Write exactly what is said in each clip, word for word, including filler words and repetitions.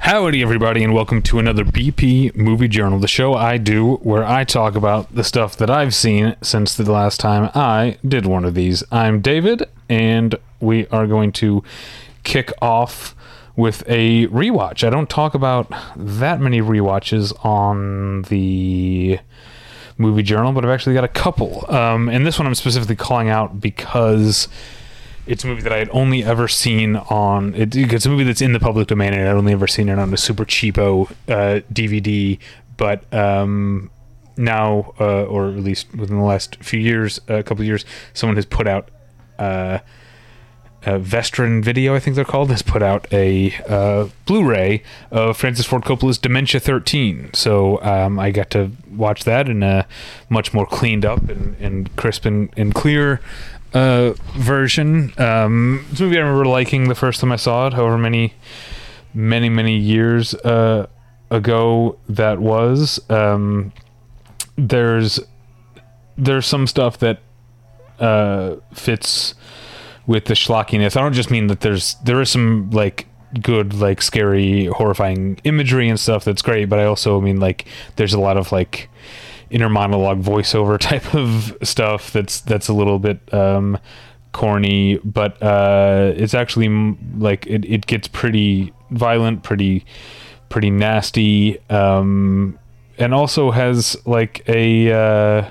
Howdy, everybody, and welcome to another B P Movie Journal, the show I do where I talk about the stuff that I've seen since the last time I did one of these. I'm David, and we are going to kick off with a rewatch. I don't talk about that many rewatches on the Movie Journal, but I've actually got a couple. Um, and this one I'm specifically calling out because it's a movie that I had only ever seen on... It, it's a movie that's in the public domain, and I'd only ever seen it on a super cheapo uh, D V D. But um, now, uh, or at least within the last few years, a couple of years, someone has put out... Uh, uh, Vestron Video, I think they're called, has put out a uh, Blu-ray of Francis Ford Coppola's Dementia thirteen. So um, I got to watch that in a much more cleaned up and, and crisp and, and clear uh version. Um it's a movie I remember liking the first time I saw it, however many many many years uh ago that was. Um there's there's some stuff that uh fits with the schlockiness. I don't just mean that there's there is some like good, like scary, horrifying imagery and stuff that's great, but I also mean like there's a lot of like inner monologue voiceover type of stuff that's that's a little bit um corny, but uh it's actually like it, it gets pretty violent, pretty pretty nasty, um and also has like a uh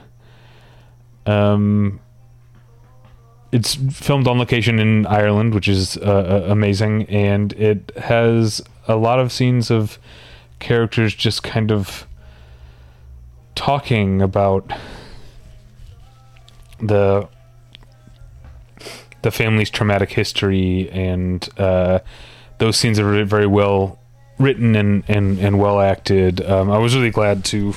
um it's filmed on location in Ireland, which is uh, amazing, and it has a lot of scenes of characters just kind of talking about the the family's traumatic history, and uh, those scenes are very well written and, and, and well acted. Um, I was really glad to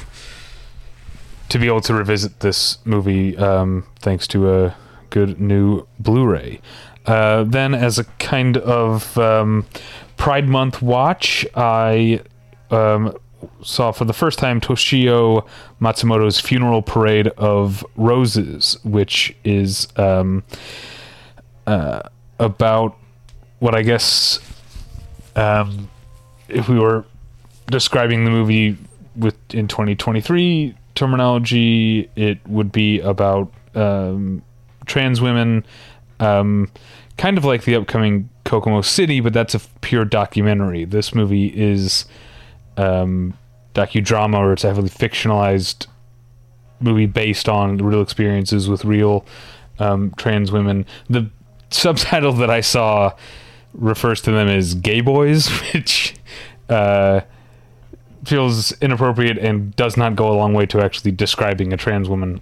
to be able to revisit this movie um, thanks to a good new Blu-ray. Uh, then, as a kind of um, Pride Month watch, I um, saw for the first time Toshio Matsumoto's Funeral Parade of Roses, which is um, uh, about what I guess, um, if we were describing the movie with in twenty twenty-three terminology, it would be about um, trans women, um, kind of like the upcoming Kokomo City, but that's a pure documentary. This movie is um, docudrama, or it's a heavily fictionalized movie based on the real experiences with real um, trans women. The subtitle that I saw refers to them as gay boys, which uh, feels inappropriate and does not go a long way to actually describing a trans woman.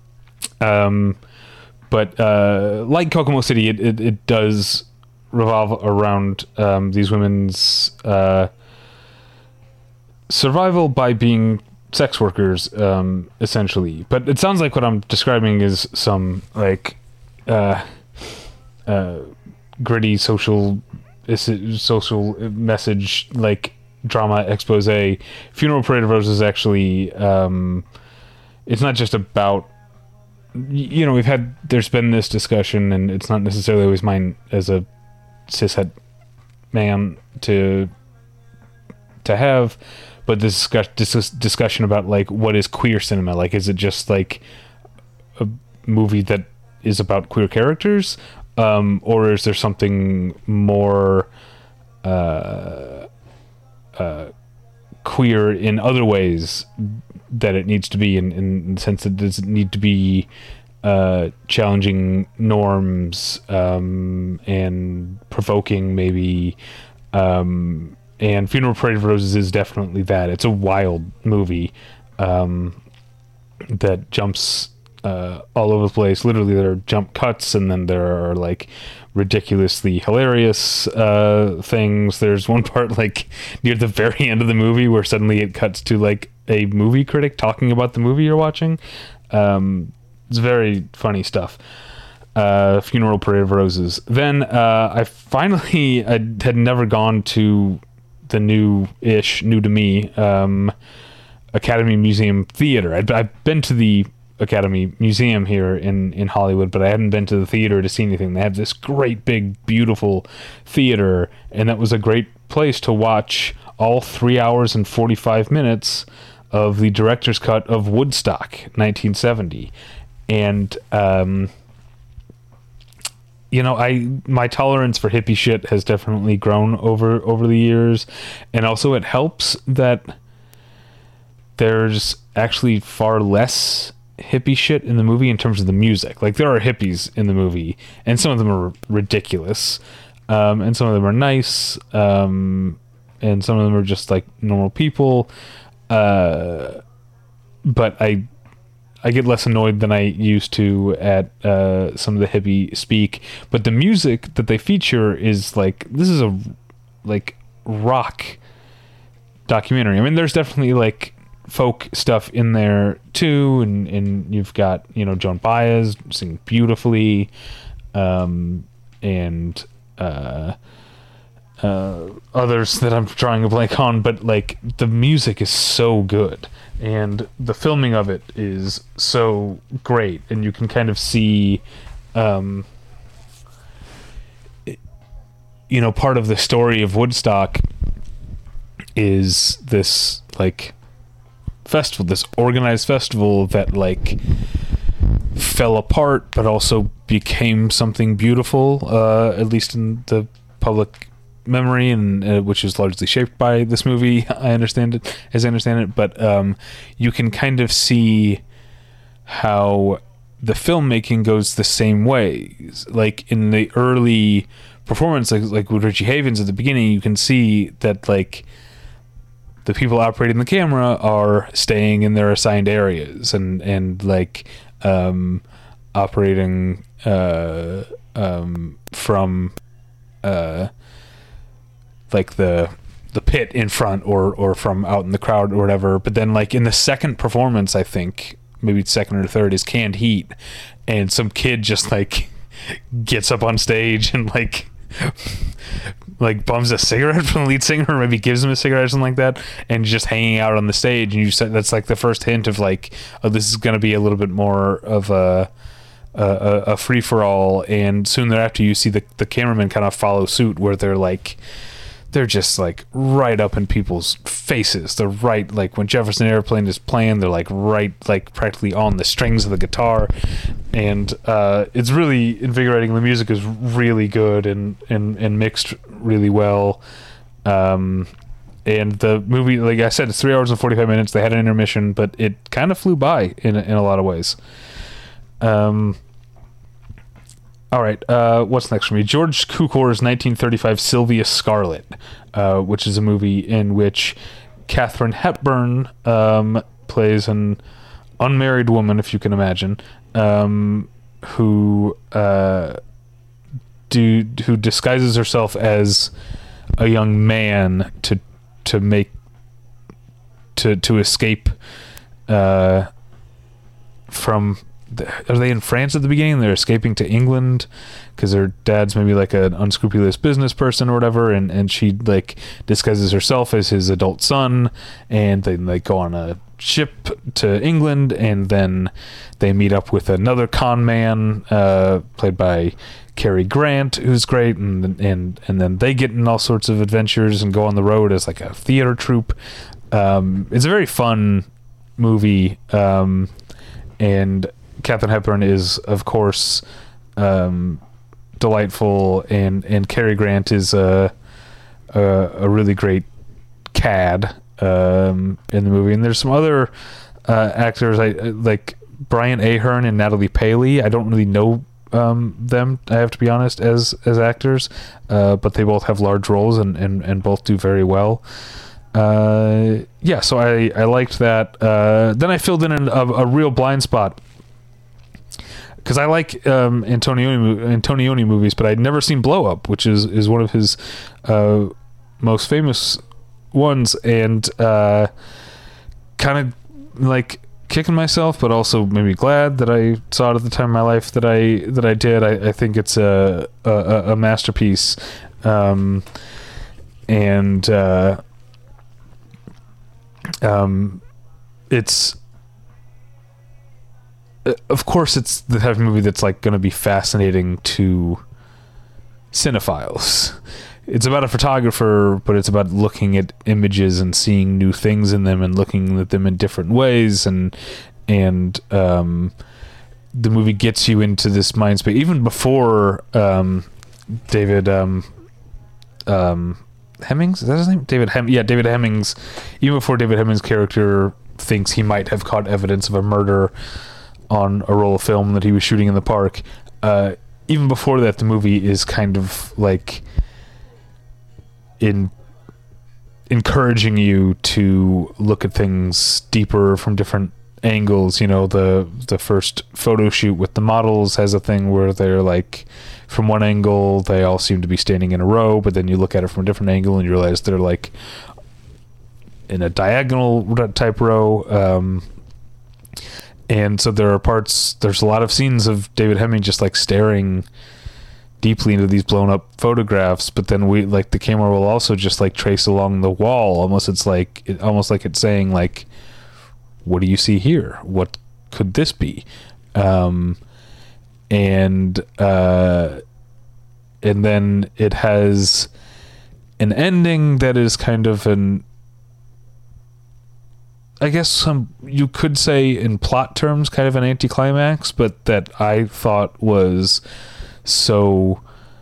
Um, but uh, like Kokomo City, it, it, it does revolve around um, these women's uh, survival by being sex workers, um, essentially. But it sounds like what I'm describing is some like uh, uh, gritty social social message, like drama expose. Funeral Parade of Roses actually, um, it's not just about, you know, we've had, there's been this discussion, and it's not necessarily always mine as a cishet man to to have, but this discuss, this discussion about like what is queer cinema, like is it just like a movie that is about queer characters, um, or is there something more uh, uh, queer in other ways that it needs to be, in, in the sense that it doesn't need to be uh, challenging norms um, and provoking maybe. Um, and Funeral Parade of Roses is definitely that. It's a wild movie um, that jumps uh, all over the place. Literally, there are jump cuts, and then there are like ridiculously hilarious uh, things. There's one part like near the very end of the movie where suddenly it cuts to like a movie critic talking about the movie you're watching. Um, it's very funny stuff. Uh, Funeral Parade of Roses. Then uh, I finally I had never gone to the new-ish, new to me, um, Academy Museum Theater. I'd, I've been to the Academy Museum here in, in Hollywood, but I hadn't been to the theater to see anything. They have this great, big, beautiful theater, and that was a great place to watch all three hours and forty-five minutes of the director's cut of Woodstock, nineteen seventy. And, um, you know, I my tolerance for hippie shit has definitely grown over, over the years. And also it helps that there's actually far less hippie shit in the movie in terms of the music. Like, there are hippies in the movie, and some of them are ridiculous, um, and some of them are nice, um, and some of them are just like normal people. Uh, but I, I get less annoyed than I used to at uh, some of the hippie speak. But the music that they feature is like, this is a like rock documentary. I mean, there's definitely like folk stuff in there too, and and you've got, you know, Joan Baez singing beautifully, um, and uh, uh, others that I'm trying to blank on, but like the music is so good, and the filming of it is so great, and you can kind of see, um, it, you know, part of the story of Woodstock is this like festival, this organized festival that like fell apart but also became something beautiful, uh at least in the public memory, and uh, which is largely shaped by this movie, I understand it as I understand it. But um you can kind of see how the filmmaking goes the same way. Like in the early performance, like like with Richie Havens at the beginning, you can see that like the people operating the camera are staying in their assigned areas, and, and like, um, operating, uh, um, from, uh, like the, the pit in front, or, or from out in the crowd or whatever. But then like in the second performance, I think maybe second or third, is Canned Heat. And some kid just like gets up on stage and like, like bums a cigarette from the lead singer, or maybe gives him a cigarette or something like that, and just hanging out on the stage. And you said that's like the first hint of like, oh, this is going to be a little bit more of a a, a free for all. And soon thereafter, you see the the cameramen kind of follow suit, where they're like, they're just like right up in people's faces. They're right, like when Jefferson Airplane is playing, they're like right, like practically on the strings of the guitar. And uh, it's really invigorating. The music is really good, and, and, and mixed really well. Um, and the movie, like I said, it's three hours and forty-five minutes. They had an intermission, but it kind of flew by in, in a lot of ways. Um, All right, uh, what's next for me? George Cukor's nineteen thirty-five Sylvia Scarlett, uh, which is a movie in which Katharine Hepburn um, plays an unmarried woman, if you can imagine, um, who uh, do who disguises herself as a young man to to make to to escape uh, from. Are they in France at the beginning? They're escaping to England because their dad's maybe like an unscrupulous business person or whatever, and and she like disguises herself as his adult son, and they like go on a ship to England, and then they meet up with another con man uh played by Cary Grant, who's great, and and and then they get in all sorts of adventures and go on the road as like a theater troupe. Um it's a very fun movie, um and Katharine Hepburn is, of course, um, delightful, and, and Cary Grant is a, a a really great cad um, in the movie. And there's some other uh, actors I like Brian Ahern and Natalie Paley. I don't really know um, them, I have to be honest, as as actors, uh, but they both have large roles, and, and, and both do very well. Uh, yeah, so I, I liked that. Uh, then I filled in a, a real blind spot, because I like um, Antonioni, Antonioni movies, but I'd never seen Blow Up, which is, is one of his uh, most famous ones, and uh, kind of like kicking myself, but also maybe glad that I saw it at the time of my life that I that I did. I, I think it's a a, a masterpiece, um, and uh, um, it's. Of course, it's the type of movie that's like going to be fascinating to cinephiles, it's about a photographer, but it's about looking at images and seeing new things in them and looking at them in different ways, and and um, the movie gets you into this mind space even before um, David um, um, Hemmings, is that his name? David Hem yeah, David Hemmings. Even before David Hemmings' character thinks he might have caught evidence of a murder on a roll of film that he was shooting in the park. Uh, even before that, the movie is kind of like in encouraging you to look at things deeper from different angles. You know, the the first photo shoot with the models has a thing where they're like, from one angle they all seem to be standing in a row, but then you look at it from a different angle and you realize they're like in a diagonal type row. Um, and so there are parts, there's a lot of scenes of David Hemming just like staring deeply into these blown up photographs, but then we like the camera will also just like trace along the wall, almost it's like it, almost like it's saying like, what do you see here? What could this be? Um, and uh, and then it has an ending that is kind of an, I guess some you could say in plot terms kind of an anticlimax, but that I thought was so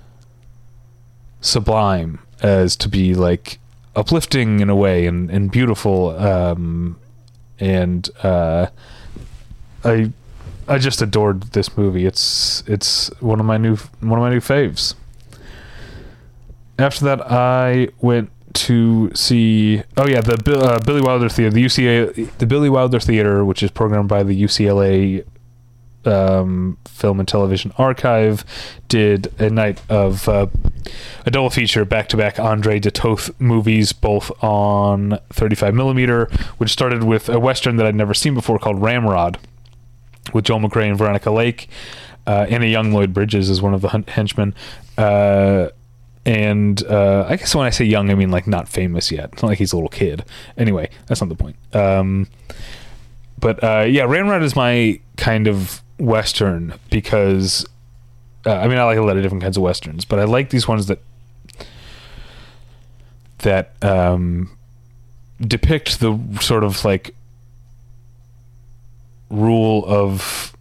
sublime as to be like uplifting in a way and, and beautiful. Um, and uh, I I just adored this movie. It's it's one of my new one of my new faves. After that, I went to see oh yeah the uh, Billy Wilder Theater, the U C A the Billy Wilder Theater, which is programmed by the U C L A um, Film and Television Archive, did a night of uh, a double feature back-to-back Andre de Toth movies, both on thirty-five millimeter, which started with a Western that I'd never seen before called Ramrod, with Joel McCrea and Veronica Lake. Uh, and a young Lloyd Bridges as one of the hun- henchmen. Uh, and uh, I guess when I say young, I mean like not famous yet. It's not like he's a little kid. Anyway, that's not the point. Um, but uh, yeah, Ramrod is my kind of Western because uh, I mean I like a lot of different kinds of Westerns, but I like these ones that that um, depict the sort of like rule of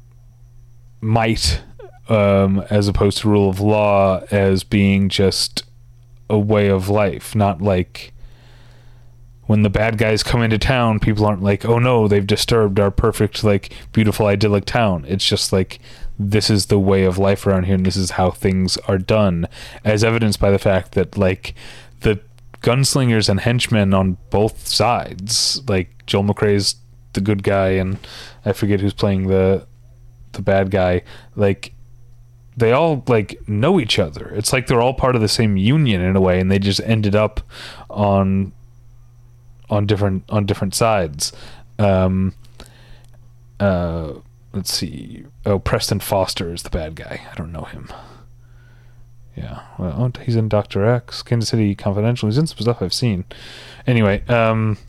might um, as opposed to rule of law as being just a way of life, not like when the bad guys come into town, people aren't like, oh no, they've disturbed our perfect, like, beautiful, idyllic town. It's just like, this is the way of life around here, and this is how things are done, as evidenced by the fact that, like, the gunslingers and henchmen on both sides, like, Joel McCrea's the good guy, and I forget who's playing the the bad guy, like, they all, like, know each other. It's like they're all part of the same union in a way, and they just ended up on... on different on different sides. Um, uh, let's see. Oh, Preston Foster is the bad guy. I don't know him. Yeah, well, oh, he's in Doctor X, Kansas City Confidential. He's in some stuff I've seen. Anyway, um,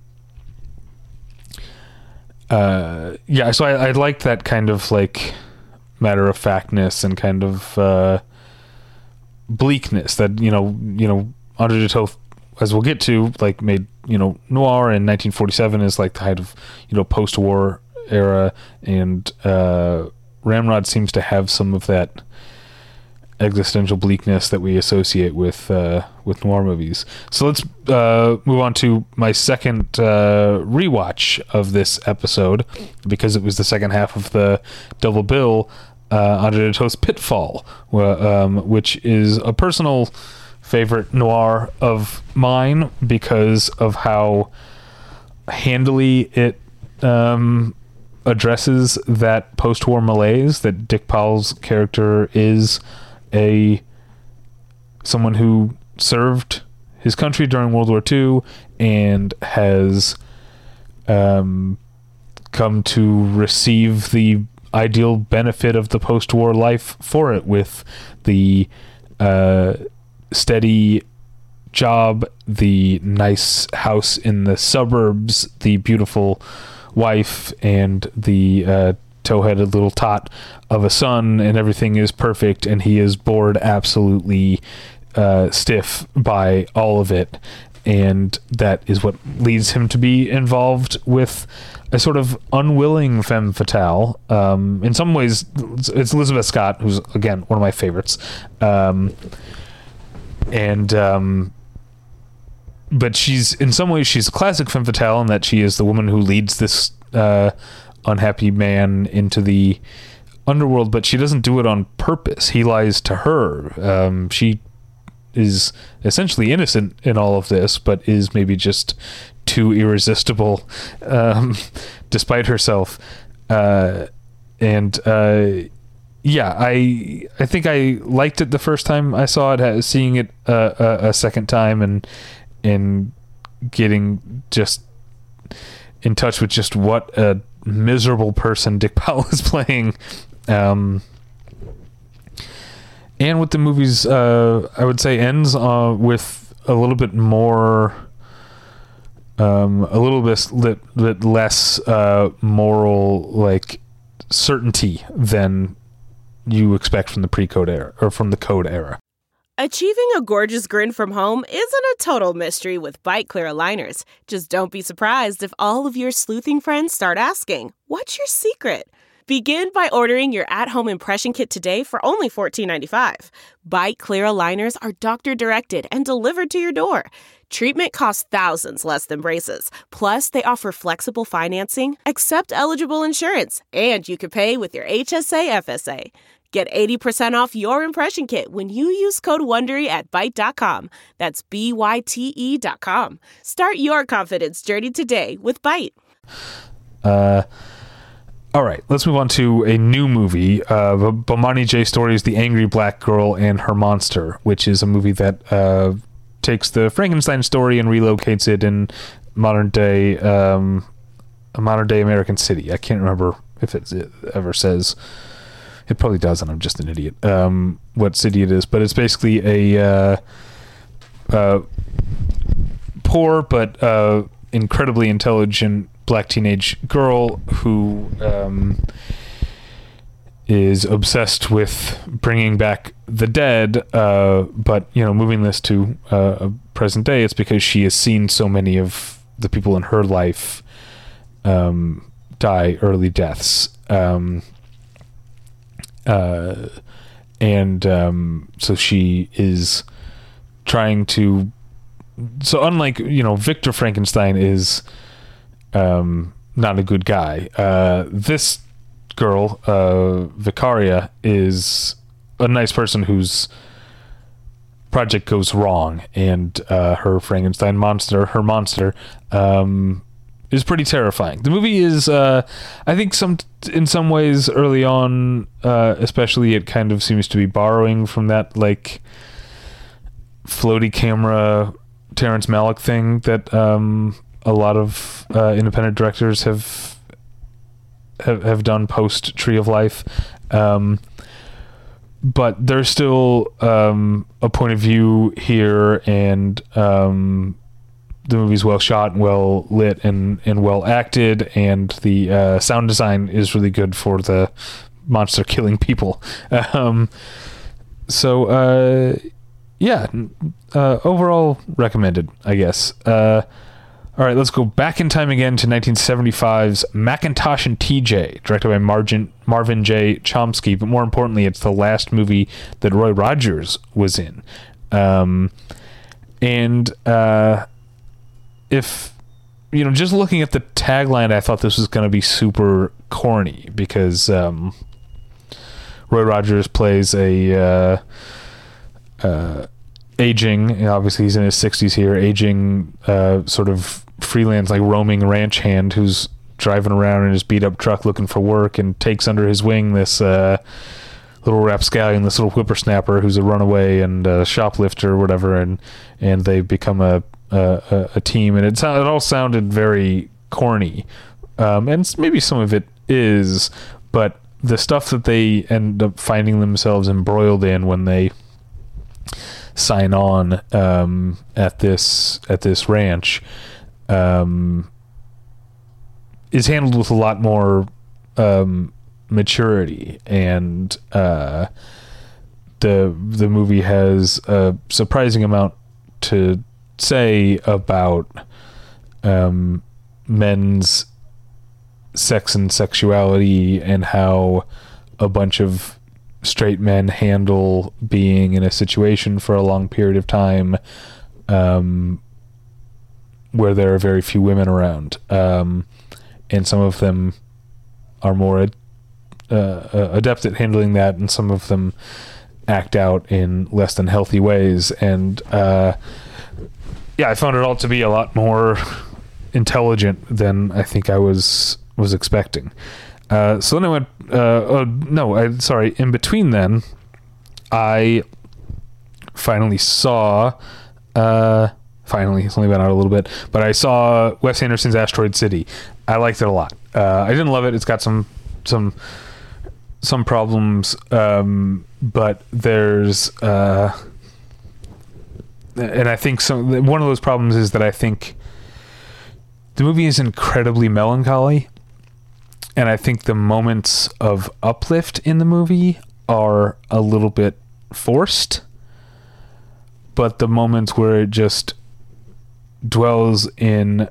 uh, yeah. So I, I like that kind of like matter of factness and kind of uh, bleakness that you know you know Andre de Toth, as we'll get to, like made you know noir in nineteen forty-seven is like the height of you know post-war era, and uh, Ramrod seems to have some of that existential bleakness that we associate with uh, with noir movies. So let's uh, move on to my second uh, rewatch of this episode, because it was the second half of the double bill, uh, Andre de Toth's Pitfall, um, which is a personal favorite noir of mine because of how handily it um, addresses that post-war malaise that Dick Powell's character is a someone who served his country during World War Two and has um, come to receive the ideal benefit of the post-war life for it, with the uh, steady job, the nice house in the suburbs, the beautiful wife, and the uh, tow-headed little tot of a son, and everything is perfect, and he is bored absolutely uh, stiff by all of it, and that is what leads him to be involved with a sort of unwilling femme fatale. Um, in some ways, it's Elizabeth Scott, who's, again, one of my favorites. Um, and, um, but she's, in some ways, she's a classic femme fatale in that she is the woman who leads this uh, unhappy man into the underworld, but she doesn't do it on purpose. He lies to her. Um, she is essentially innocent in all of this, but is maybe just too irresistible, um, despite herself. Uh, and, uh, yeah, I, I think I liked it the first time I saw it, seeing it, uh, a, a second time and, and getting just in touch with just what a miserable person Dick Powell is playing. Um, and what the movie's, uh, I would say ends, uh, with a little bit more, um, a little bit, bit, bit less, uh, moral, like, certainty than you expect from the pre-code era, or from the code era. Achieving a gorgeous grin from home isn't a total mystery with Byte Clear aligners. Just don't be surprised if all of your sleuthing friends start asking, "What's your secret?" Begin by ordering your at-home impression kit today for only fourteen ninety-five. Byte Clear aligners are doctor-directed and delivered to your door. Treatment costs thousands less than braces. Plus, they offer flexible financing, accept eligible insurance, and you can pay with your H S A F S A. Get eighty percent off your impression kit when you use code WONDERY at byte dot com. That's B Y T E dot com. Start your confidence journey today with Byte. Uh, all right, let's move on to a new movie, uh, Bomani J. Story's The Angry Black Girl and Her Monster, which is a movie that uh, takes the Frankenstein story and relocates it in modern day, um, a modern day American city. I can't remember if it, it ever says. It probably doesn't. I'm just an idiot. Um, what city it is, but it's basically a uh, uh, poor but uh, incredibly intelligent black teenage girl who um, is obsessed with bringing back the dead. Uh, but you know, moving this to uh, a present day, it's because she has seen so many of the people in her life um, die early deaths. Um, Uh, and um, so she is trying to. So unlike, you know, Victor Frankenstein is um, not a good guy. Uh, this girl, uh, Vicaria, is a nice person whose project goes wrong, and uh, her Frankenstein monster, her monster, um, is pretty terrifying. The movie is, uh, I think, some in some ways early on, uh, especially, it kind of seems to be borrowing from that like floaty camera Terrence Malick thing that um, a lot of uh, independent directors have have, have done post Tree of Life. Um, but there's still um, a point of view here, and um, the movie's well shot and well lit and, and well acted, and the uh, sound design is really good for the monster killing people. Um, so, uh, yeah, uh, overall recommended, I guess. Uh, all right, let's go back in time again to nineteen seventy-five's Macintosh and T J, directed by Margin, Marvin J. Chomsky, but more importantly, it's the last movie that Roy Rogers was in. Um, and, uh, if, you know, just looking at the tagline, I thought this was going to be super corny because um, Roy Rogers plays a uh, uh, aging, obviously he's in his sixties here, aging uh, sort of freelance, like roaming ranch hand who's driving around in his beat up truck looking for work, and takes under his wing this uh, little rapscallion, this little whippersnapper who's a runaway and a shoplifter or whatever, and and they become a a, a team, and it, it all sounded very corny, um, and maybe some of it is, but the stuff that they end up finding themselves embroiled in when they sign on um, at this at this ranch um, is handled with a lot more um, maturity, and uh, the the movie has a surprising amount to say about um, men's sex and sexuality, and how a bunch of straight men handle being in a situation for a long period of time um, where there are very few women around. Um, and some of them are more ad- uh, adept at handling that, and some of them act out in less than healthy ways. And uh, yeah, I found it all to be a lot more intelligent than I think I was was expecting. Uh, so then I went, uh, oh, no, I, sorry, in between then, I finally saw, uh, finally, it's only been out a little bit, but I saw Wes Anderson's Asteroid City. I liked it a lot. Uh, I didn't love it. It's got some, some, some problems, um, but there's, uh, and I think some, one of those problems is that I think the movie is incredibly melancholy. And I think the moments of uplift in the movie are a little bit forced. But the moments where it just dwells in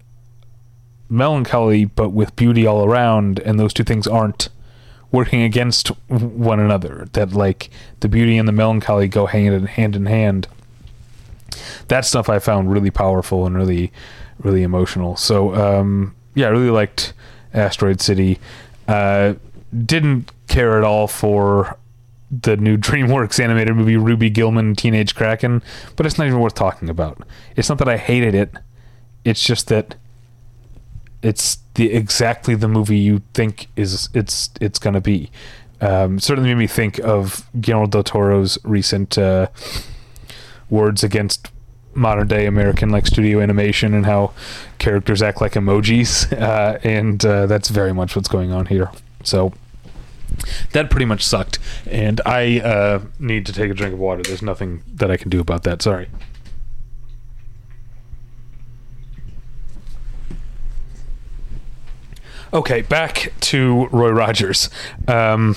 melancholy, but with beauty all around, and those two things aren't working against one another. That, like, the beauty and the melancholy go hand in hand in hand. That stuff I found really powerful and really, really emotional. So, um, yeah, I really liked Asteroid City. Uh, didn't care at all for the new DreamWorks animated movie Ruby Gillman Teenage Kraken, but it's not even worth talking about. It's not that I hated it. It's just that it's the exactly the movie you think is it's it's gonna be. Um, certainly made me think of Guillermo del Toro's recent uh, words against modern day American like studio animation and how characters act like emojis, uh, and uh, that's very much what's going on here. So that pretty much sucked, and I uh, need to take a drink of water. There's nothing that I can do about that. Sorry. Okay, back to Roy Rogers. Um,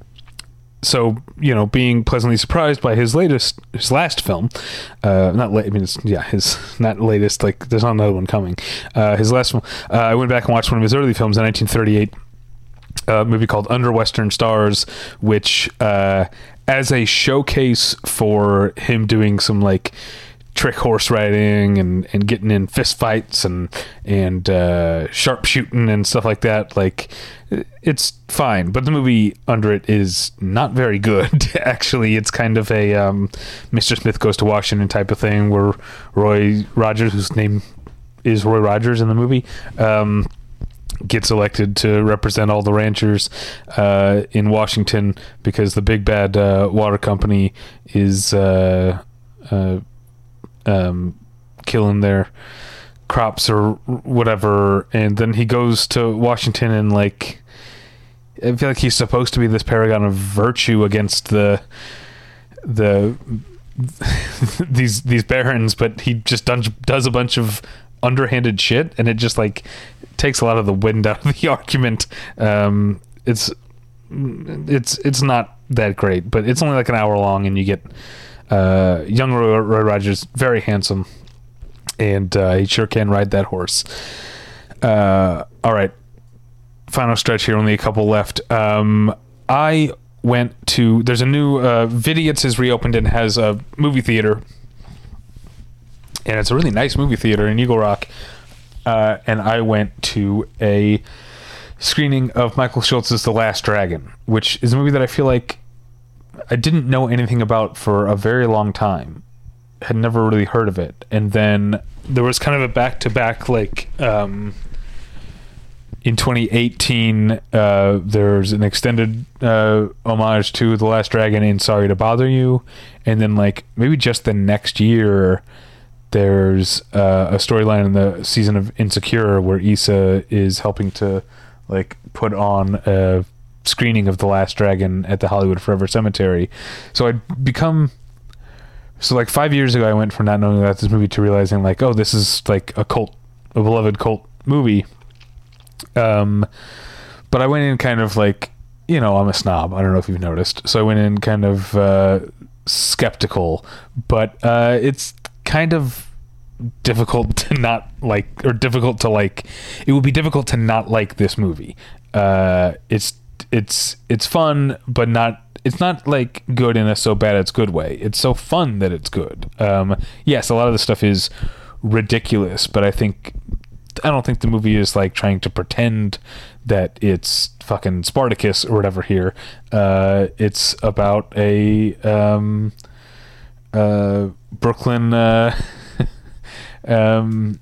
So, you know, being pleasantly surprised by his latest, his last film, uh, not late, I mean, it's, yeah, his, not latest, like, there's not another one coming. Uh, his last one, uh, I went back and watched one of his early films in nineteen thirty-eight, a movie called Under Western Stars, which, uh, as a showcase for him doing some, like, trick horse riding and, and getting in fist fights and, and, uh, sharpshooting and stuff like that, like, it's fine, but the movie under it is not very good. Actually, it's kind of a um, Mister Smith Goes to Washington type of thing, where Roy Rogers, whose name is Roy Rogers in the movie, um, gets elected to represent all the ranchers uh, in Washington because the big bad uh, water company is uh, uh, um, killing their crops or whatever. And then he goes to Washington and, like, I feel like he's supposed to be this paragon of virtue against the the these these barons, but he just does, does a bunch of underhanded shit, and it just, like, takes a lot of the wind out of the argument. Um, it's it's it's not that great, but it's only like an hour long, and you get uh, young Roy, Roy Rogers, very handsome, and uh, he sure can ride that horse. Uh, all right. Final stretch here, only a couple left. Um, I went to, there's a new, uh, Vidiot's has reopened and has a movie theater, and it's a really nice movie theater in Eagle Rock, uh, and I went to a screening of Michael Schultz's The Last Dragon, which is a movie that I feel like I didn't know anything about for a very long time. Had never really heard of it, and then there was kind of a back-to-back, like, um... in twenty eighteen, uh, there's an extended uh, homage to The Last Dragon in Sorry to Bother You. And then, like, maybe just the next year, there's uh, a storyline in the season of Insecure where Issa is helping to, like, put on a screening of The Last Dragon at the Hollywood Forever Cemetery. So I'd become... So, like, five years ago, I went from not knowing about this movie to realizing, like, oh, this is, like, a cult, a beloved cult movie. Um, but I went in kind of like you know, I'm a snob. I don't know if you've noticed. So I went in kind of uh, skeptical, but uh, it's kind of difficult to not like, or difficult to like. It would be difficult to not like this movie. Uh, it's it's it's fun, but not. It's not like good in a so bad it's good way. It's so fun that it's good. Um, yes, a lot of the stuff is ridiculous, but I think I don't think the movie is like trying to pretend that it's fucking Spartacus or whatever here. Uh, it's about a um, uh, Brooklyn, uh, um,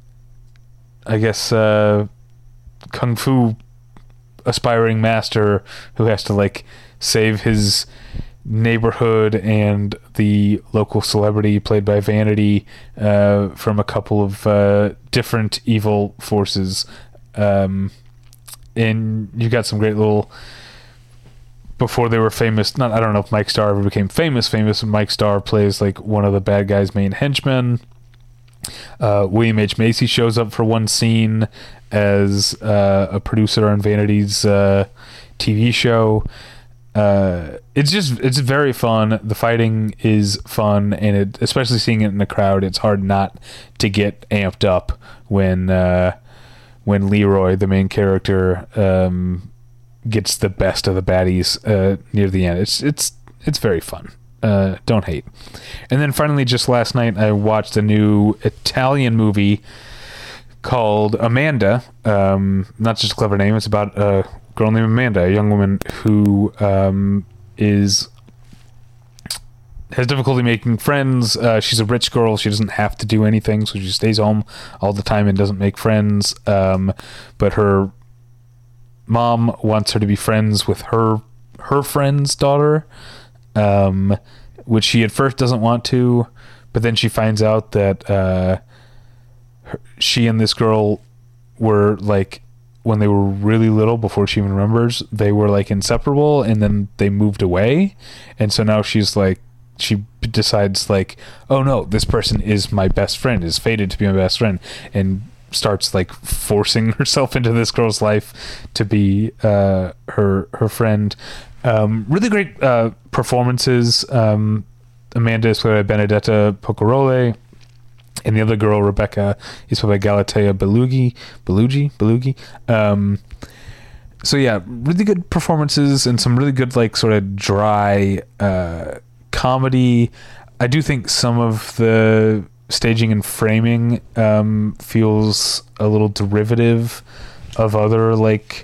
I guess, uh, kung fu aspiring master who has to like save his neighborhood and the local celebrity played by Vanity uh, from a couple of uh, different evil forces. Um, and you got some great little, before they were famous, not I don't know if Mike Starr ever became famous, famous Mike Starr plays like one of the bad guy's main henchmen. Uh, William H. Macy shows up for one scene as uh, a producer on Vanity's uh, T V show. Uh, it's just it's very fun. The fighting is fun, and it, especially seeing it in the crowd, it's hard not to get amped up when uh, when Leroy, the main character, um, gets the best of the baddies uh, near the end. It's it's it's very fun. Uh, don't hate. And then finally, just last night, I watched a new Italian movie called Amanda. Um, not just a clever name. It's about a girl named Amanda, a young woman who um, is has difficulty making friends. Uh, she's a rich girl. She doesn't have to do anything, so she stays home all the time and doesn't make friends. Um, but her mom wants her to be friends with her her friend's daughter, um, which she at first doesn't want to, but then she finds out that uh, her, she and this girl were like, when they were really little, before she even remembers, they were like inseparable, and then they moved away, and so now she's like, she decides like, oh no, this person is my best friend, is fated to be my best friend, and starts like forcing herself into this girl's life to be uh, her her friend. Um, really great uh, performances. Um, Amanda is played by Benedetta Pocarole, and the other girl, Rebecca, is played by Galatea Belugi. Belugi? Belugi? Um, so yeah, really good performances and some really good, like, sort of dry uh, comedy. I do think some of the staging and framing um, feels a little derivative of other, like,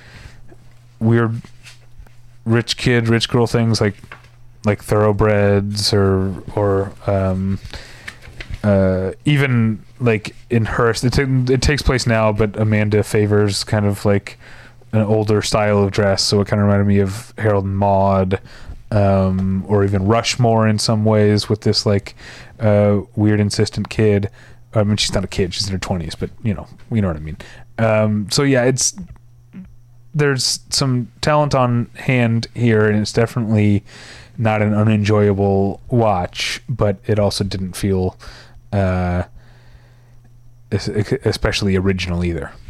weird rich kid, rich girl things, like like Thoroughbreds or or um, uh, even like in Hearst. It, t- it takes place now, but Amanda favors kind of like an older style of dress, so it kind of reminded me of Harold and Maude, um, or even Rushmore in some ways, with this like uh, weird insistent kid. I mean, she's not a kid; she's in her twenties, but you know, you know what I mean. Um, so yeah, it's there's some talent on hand here, and it's definitely not an unenjoyable watch, but it also didn't feel uh, especially original either.